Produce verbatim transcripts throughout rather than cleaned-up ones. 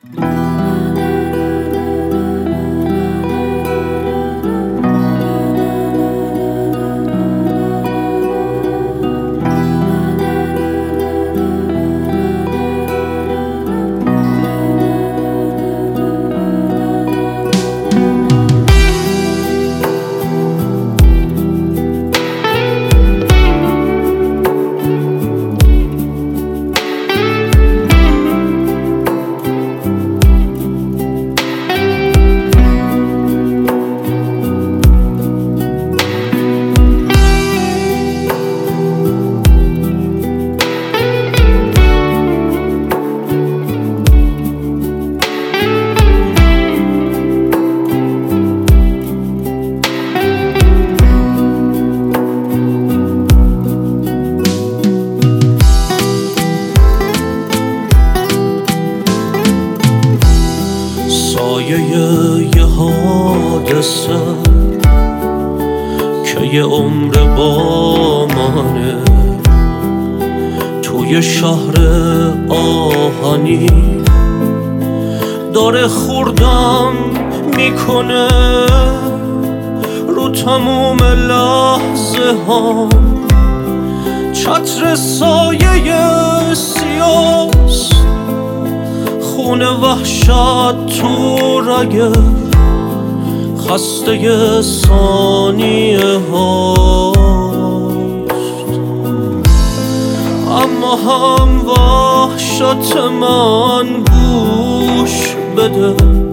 یه حادثه که یه عمر با منه، توی شهر آهنی داره خوردم میکنه رو تموم لحظه ها. چتر سایه سیاست، خون وحشت تو رگه خسته ثانیه هاست. اما هم وحشت من گوش بده،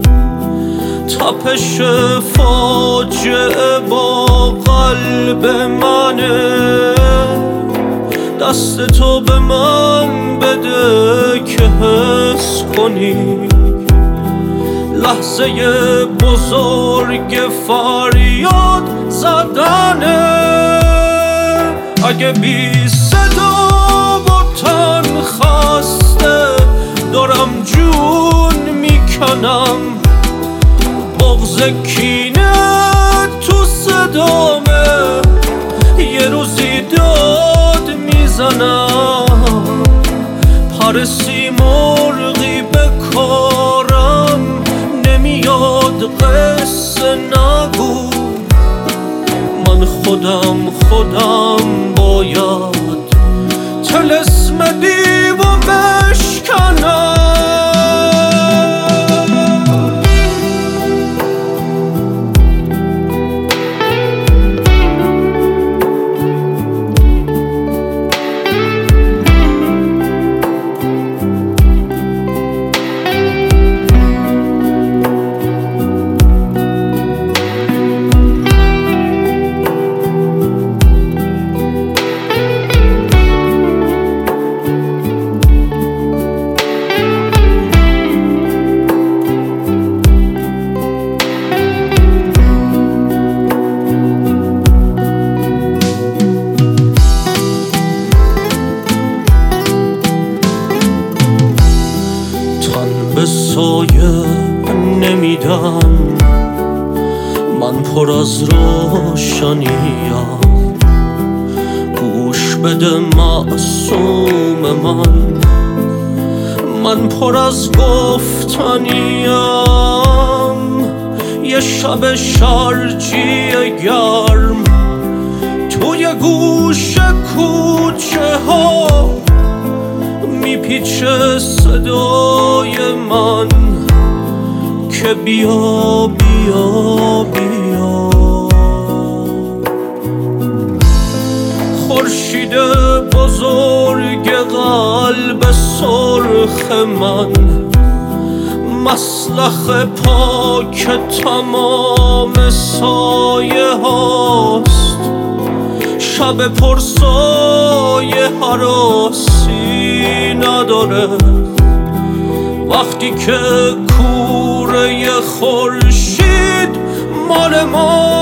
تپش فاجعه با قلب منه. دست تو به من بده که حس کنی لحظه بزرگ فریاد زدنه. اگه بی صدا و تن خسته دارم جون میکنم، بغض کینه تو صدامه. یه روزی داد میزنم، پر سیمرغی به کارم نمیاد. قصه نگو، من خودم خودم باید طلسم دیو بشکنم. به سایه نمیدم، من پر از روشنیم. گوش بده معصوم من، من پر از گفتنیم. یه شب شرجی گرم توی گوش کوچه ها میپیچه صدای من که بیا بیا بیا. خورشید بزرگ قلب سرخ من، مسلخ پاک تمام سایه هاست. شب پرسایه هراسی نداره، وقتی که کوره خورشید مال ما